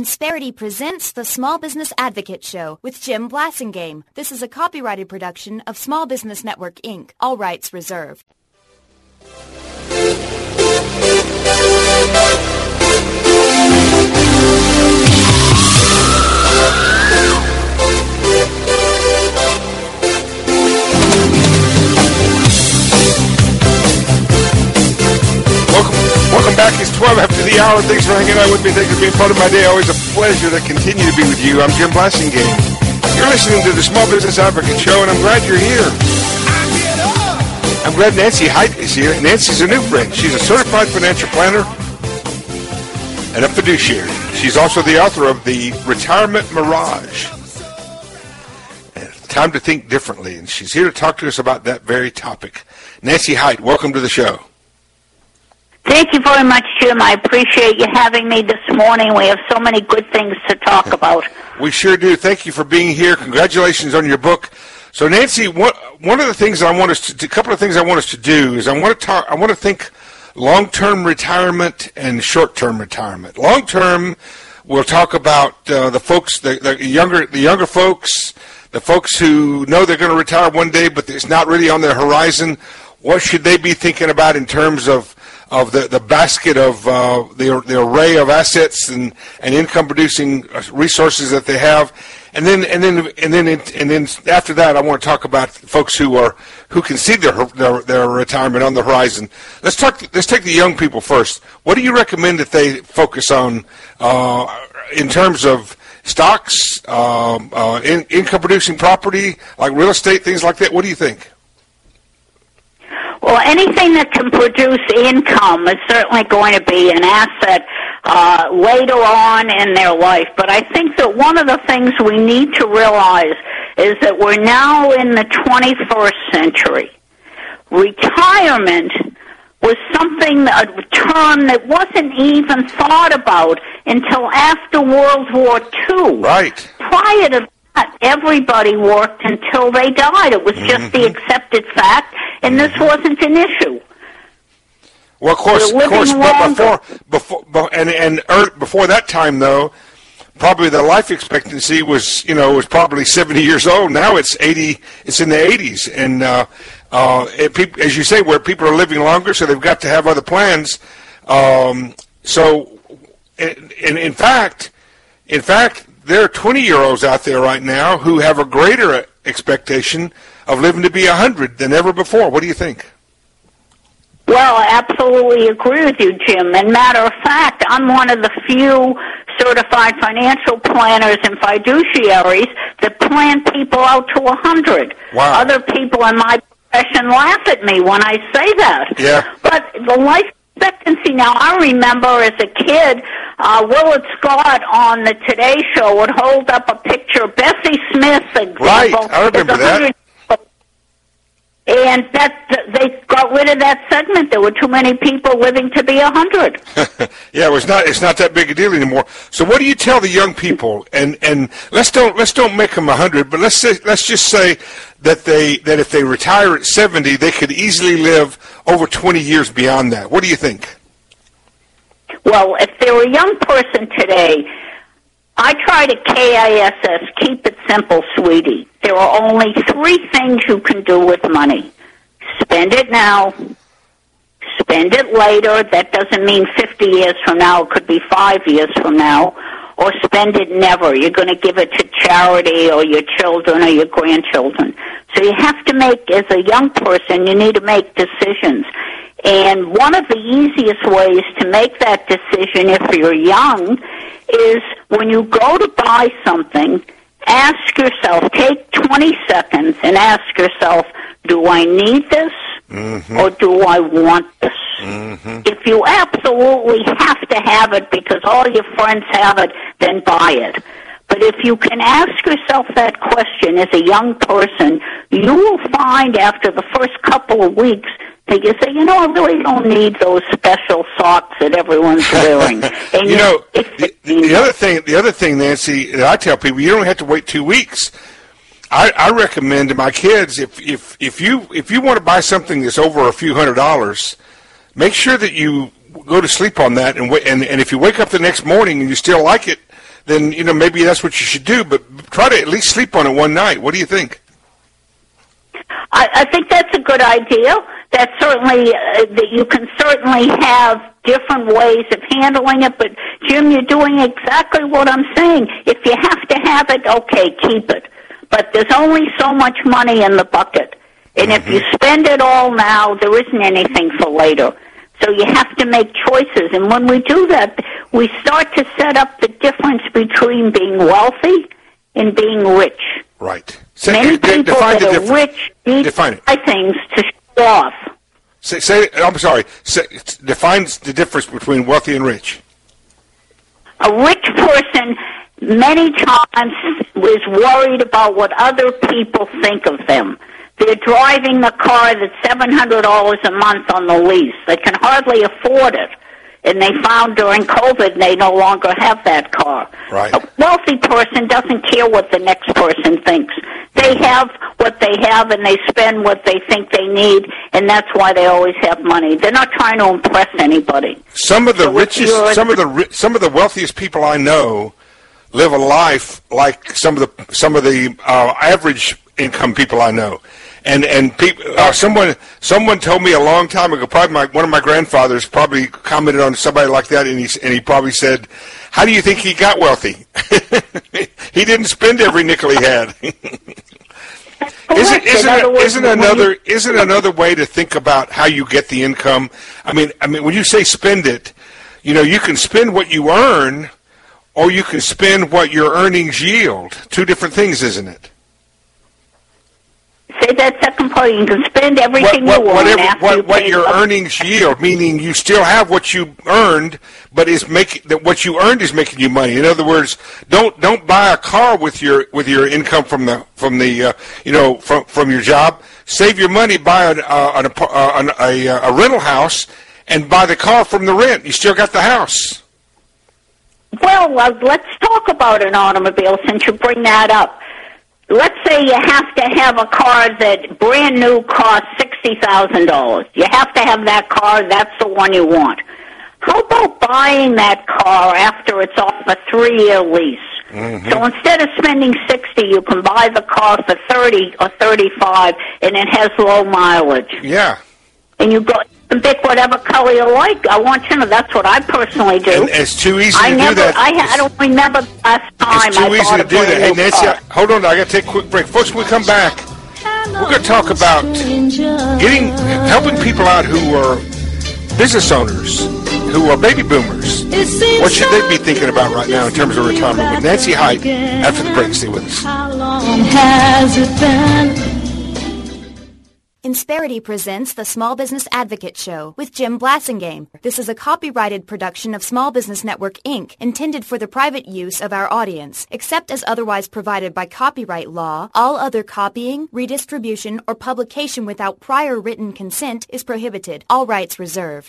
Insperity presents the Small Business Advocate Show with Jim Blasingame. This is a copyrighted production of Small Business Network, Inc., all rights reserved. Welcome back. It's 12 after the hour. Thanks for hanging out with me. Thanks for being part of my day. Always a pleasure to continue to be with you. I'm Jim Blasingame. You're listening to the Small Business Advocate Show, and I'm glad you're here. I'm glad Nancy Height is here. Nancy's a new friend. She's a certified financial planner and a fiduciary. She's also the author of The Retirement Mirage. Time to think differently, and she's here to talk to us about that very topic. Nancy Height, welcome to the show. Thank you very much, Jim. I appreciate you having me this morning. We have so many good things to talk about. We sure do. Thank you for being here. Congratulations on your book. So, Nancy, one of the things I want us to, a couple of things I want us to do is I want to think long-term retirement and short-term retirement. Long-term, we'll talk about the folks, the younger folks, the folks who know they're going to retire one day, but it's not really on their horizon. What should they be thinking about in terms of the basket of the array of assets and income producing resources that they have, and then after that, I want to talk about folks who can see their retirement on the horizon. Let's take the young people first. What do you recommend that they focus on in terms of stocks, income producing property like real estate, things like that? What do you think? Well, anything that can produce income is certainly going to be an asset later on in their life. But I think that one of the things we need to realize is that we're now in the 21st century. Retirement was a term that wasn't even thought about until after World War II. Right. Prior to that, everybody worked until they died. It was just the accepted fact, and this wasn't an issue. Well, of course, but before that time, though, probably the life expectancy was probably 70 years old. Now it's 80. It's in the 80s, and as you say, where people are living longer, so they've got to have other plans. So, in fact, there are 20-year-olds out there right now who have a greater expectation of living to be 100 than ever before. What do you think? Well, I absolutely agree with you, Jim. And matter of fact, I'm one of the few certified financial planners and fiduciaries that plan people out to 100. Wow. Other people in my profession laugh at me when I say that. Yeah. But the life expectancy now, I remember as a kid, Willard Scott on the Today Show would hold up a picture of Bessie Smith, example. Right, I remember that. And they got rid of that segment. There were too many people living to be 100. Yeah, it's not that big a deal anymore. So what do you tell the young people? And let's don't make them 100, but let's just say that if they retire at 70, they could easily live over 20 years beyond that. What do you think? Well, if they're a young person today, I try to KISS, keep it simple, sweetie. There are only 3 things you can do with money. Spend it now, spend it later. That doesn't mean 50 years from now. It could be 5 years from now. Or spend it never. You're going to give it to charity or your children or your grandchildren. So you have to make, as a young person, you need to make decisions. And one of the easiest ways to make that decision if you're young is when you go to buy something, ask yourself, take 20 seconds and ask yourself, do I need this or do I want this? If you absolutely have to have it because all your friends have it, then buy it. But if you can ask yourself that question as a young person, you will find after the first couple of weeks that you say, I really don't need those special socks that everyone's wearing. And the other thing, Nancy, that I tell people, you don't have to wait 2 weeks. I recommend to my kids, if you want to buy something that's over a few $100s, make sure that you go to sleep on that, and if you wake up the next morning and you still like it, then maybe that's what you should do. But try to at least sleep on it one night. What do you think? I think that's a good idea. That you can certainly have different ways of handling it. But Jim, you're doing exactly what I'm saying. If you have to have it, okay, keep it. But there's only so much money in the bucket. And if you spend it all now, there isn't anything for later. So you have to make choices. And when we do that, we start to set up the difference between being wealthy and being rich. Right. Many people that are rich need to buy things to show off. I'm sorry. Define the difference between wealthy and rich. A rich person many times is worried about what other people think of them. They're driving the car that's $700 a month on the lease. They can hardly afford it. And they found during COVID they no longer have that car. Right. A wealthy person doesn't care what the next person thinks. They have what they have and they spend what they think they need, and that's why they always have money. They're not trying to impress anybody. Some of the some of the wealthiest people I know live a life like some of the average income people I know. And people, someone told me a long time ago, probably one of my grandfathers probably commented on somebody like that, and he probably said, "How do you think he got wealthy? He didn't spend every nickel he had." Isn't another way to think about how you get the income? I mean, when you say spend it, you can spend what you earn, or you can spend what your earnings yield. Two different things, isn't it? Say that second part. You can spend everything you want what your earnings yield, meaning you still have what you earned, but what you earned is making you money. In other words, don't buy a car with your income from your job. Save your money, buy a rental house, and buy the car from the rent. You still got the house. Well, let's talk about an automobile since you bring that up. Let's say you have to have a car that brand new costs $60,000. You have to have that car. That's the one you want. How about buying that car after it's off a 3-year lease? Mm-hmm. So instead of spending $60,000, you can buy the car for $30,000 or $35,000, and it has low mileage. Yeah. And you go and pick whatever color you like. I want you to know that's what I personally do. And it's too easy to do that. I don't remember the last time it's too easy to do that. Hey, Nancy, hold on. I got to take a quick break. Folks, when we come back, we're going to talk about helping people out who are business owners, who are baby boomers. What should they be thinking about right now in terms of retirement? With Nancy Height after the break. Stay with us. How long has it been? Insperity presents the Small Business Advocate Show with Jim Blasingame. This is a copyrighted production of Small Business Network, Inc., intended for the private use of our audience. Except as otherwise provided by copyright law, all other copying, redistribution, or publication without prior written consent is prohibited. All rights reserved.